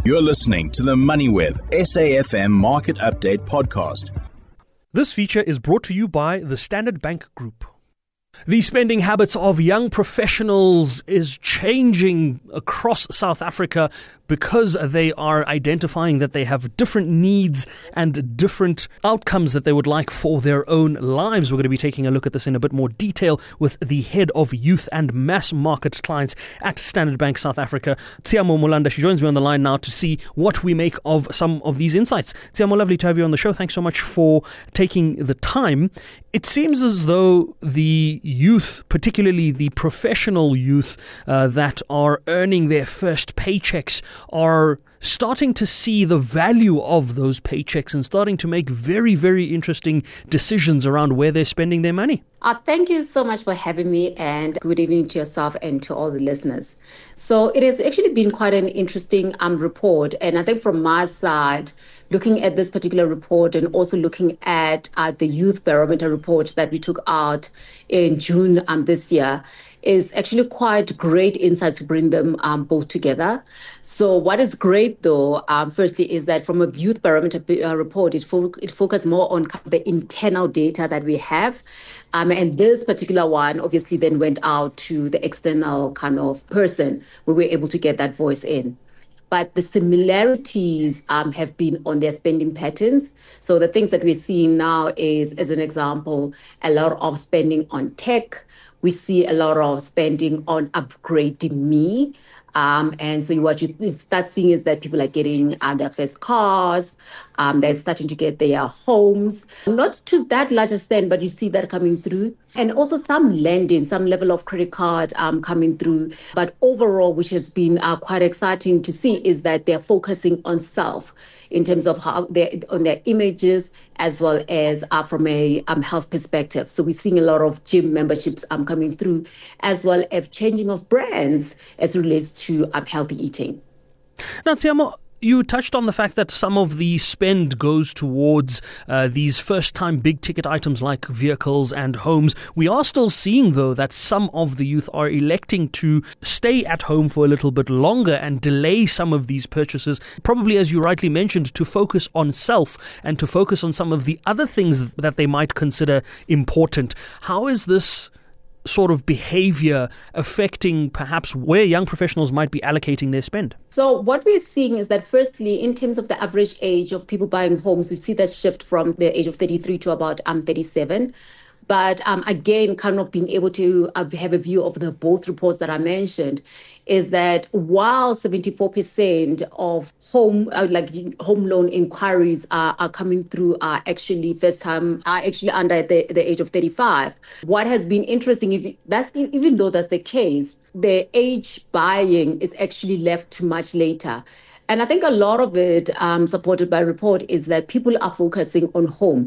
You're listening to the MoneyWeb SAFM Market Update Podcast. This feature is brought to you by the Standard Bank Group. The spending habits of young professionals is changing across South Africa because they are identifying that they have different needs and different outcomes that they would like for their own lives. We're going to be taking a look at this in a bit more detail with the head of youth and mass market clients at Standard Bank South Africa, Tsiamo Molanda. She joins me on the line now to see what we make of some of these insights. Tsiamo, lovely to have you on the show. Thanks so much for taking the time. It seems as though the youth, particularly the professional youth that are earning their first paychecks, are starting to see the value of those paychecks and starting to make very, very interesting decisions around where they're spending their money. Thank you so much for having me, and good evening to yourself and to all the listeners. So it has actually been quite an interesting report, and I think from my side, looking at this particular report and also looking at the Youth Barometer report that we took out in June this year, is actually quite great insights to bring them both together. So what is great, though, firstly, is that from a Youth Barometer report, it focused more on the internal data that we have. And this particular one obviously then went out to the external kind of person where we're able to get that voice in. But the similarities have been on their spending patterns. So the things that we're seeing now is, as an example, a lot of spending on tech. We see a lot of spending on upgrading me. And so what you start seeing is that people are getting their first cars. They're starting to get their homes. Not to that large extent, but you see that coming through. And also some lending, some level of credit card coming through. But overall, which has been quite exciting to see, is that they're focusing on self in terms of how they're on their images, as well as from a health perspective. So we're seeing a lot of gym memberships coming through, as well as changing of brands as it relates to healthy eating. Now, Tsiamo, you touched on the fact that some of the spend goes towards these first-time big-ticket items like vehicles and homes. We are still seeing, though, that some of the youth are electing to stay at home for a little bit longer and delay some of these purchases, probably, as you rightly mentioned, to focus on self and to focus on some of the other things that they might consider important. How is this sort of behavior affecting perhaps where young professionals might be allocating their spend? So what we're seeing is that, firstly, in terms of the average age of people buying homes, we see that shift from the age of 33 to about 37. But again, kind of being able to have a view of the both reports that I mentioned, is that while 74% of home loan inquiries are coming through are actually under the age of 35. What has been interesting, even though that's the case, the age buying is actually left to much later. And I think a lot of it, supported by report, is that people are focusing on home.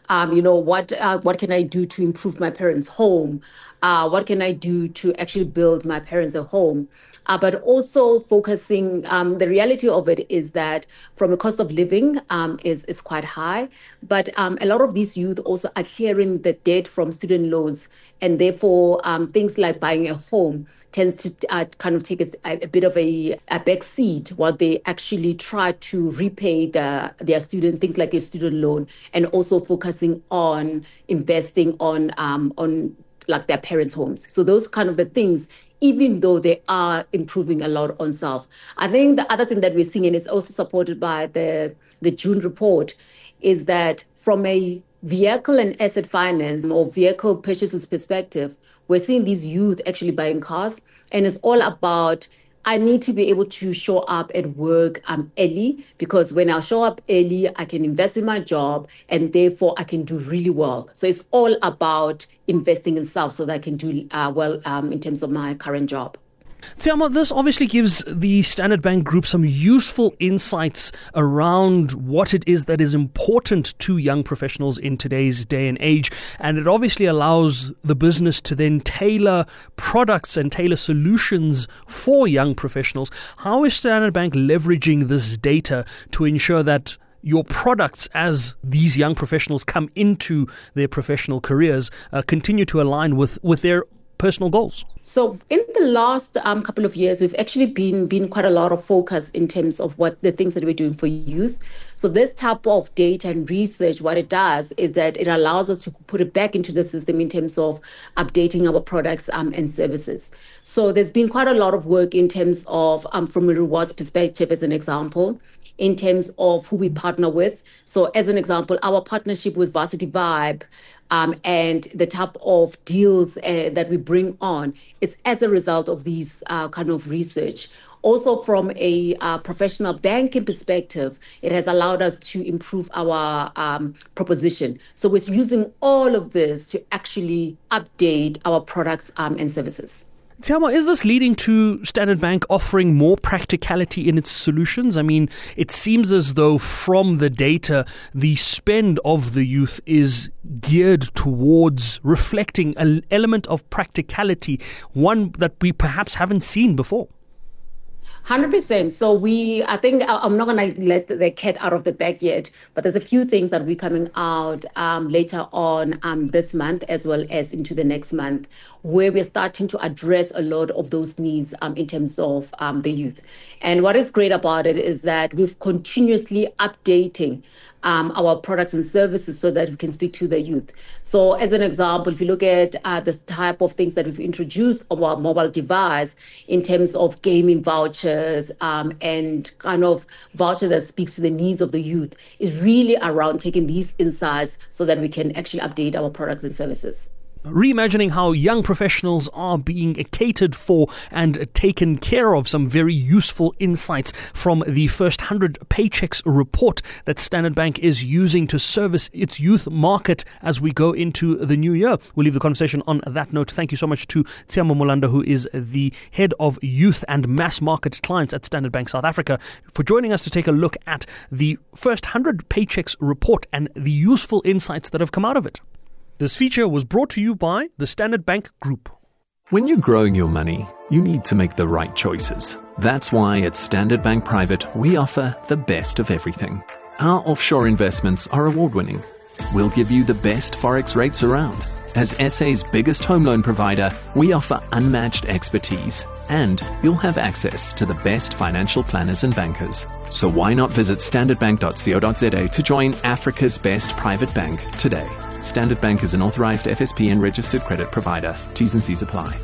What can I do to improve my parents' home? What can I do to actually build my parents a home? But also focusing, the reality of it is that from a cost of living is quite high. But a lot of these youth also are clearing the debt from student loans. And therefore, things like buying a home tends to kind of take a bit of a back seat while they actually try to repay their student, things like a student loan, and also focusing on investing on like their parents' homes. So those kind of the things, even though they are improving a lot on self. I think the other thing that we're seeing, and is also supported by the June report, is that from a vehicle and asset finance or vehicle purchases perspective, we're seeing these youth actually buying cars, and it's all about, I need to be able to show up at work early, because when I show up early, I can invest in my job and therefore I can do really well. So it's all about investing in self so that I can do well in terms of my current job. Tsiamo, this obviously gives the Standard Bank Group some useful insights around what it is that is important to young professionals in today's day and age. And it obviously allows the business to then tailor products and tailor solutions for young professionals. How is Standard Bank leveraging this data to ensure that your products, as these young professionals come into their professional careers, continue to align with their personal goals? So in the last couple of years, we've actually been quite a lot of focus in terms of what the things that we're doing for youth. So this type of data and research, what it does is that it allows us to put it back into the system in terms of updating our products and services. So there's been quite a lot of work in terms of, from a rewards perspective, as an example, in terms of who we partner with. So as an example, our partnership with Varsity Vibe and the type of deals that we bring on is as a result of these kind of research. Also, from a professional banking perspective, it has allowed us to improve our proposition. So we're using all of this to actually update our products and services. Tshiamo, is this leading to Standard Bank offering more practicality in its solutions? I mean, it seems as though from the data, the spend of the youth is geared towards reflecting an element of practicality, one that we perhaps haven't seen before. 100%. So I think I'm not going to let the cat out of the bag yet, but there's a few things that will be coming out later on this month as well as into the next month, where we're starting to address a lot of those needs in terms of the youth. And what is great about it is that we've continuously updating our products and services so that we can speak to the youth. So as an example, if you look at the type of things that we've introduced on our mobile device in terms of gaming vouchers and kind of vouchers that speaks to the needs of the youth, is really around taking these insights so that we can actually update our products and services. Reimagining how young professionals are being catered for and taken care of. Some very useful insights from the first 100 paychecks report that Standard Bank is using to service its youth market as we go into the new year. We'll leave the conversation on that note. Thank you so much to Tshiamo Molanda, who is the head of youth and mass market clients at Standard Bank South Africa, for joining us to take a look at the first 100 paychecks report and the useful insights that have come out of it. This feature was brought to you by the Standard Bank Group. When you're growing your money, you need to make the right choices. That's why at Standard Bank Private, we offer the best of everything. Our offshore investments are award-winning. We'll give you the best forex rates around. As SA's biggest home loan provider, we offer unmatched expertise, and you'll have access to the best financial planners and bankers. So why not visit standardbank.co.za to join Africa's best private bank today? Standard Bank is an authorized FSP and registered credit provider. T's and C's apply.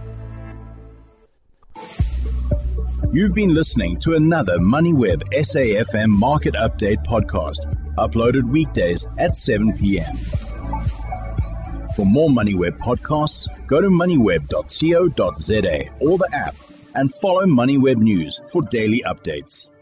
You've been listening to another MoneyWeb SAFM Market Update podcast, uploaded weekdays at 7 p.m. For more MoneyWeb podcasts, go to moneyweb.co.za or the app and follow MoneyWeb News for daily updates.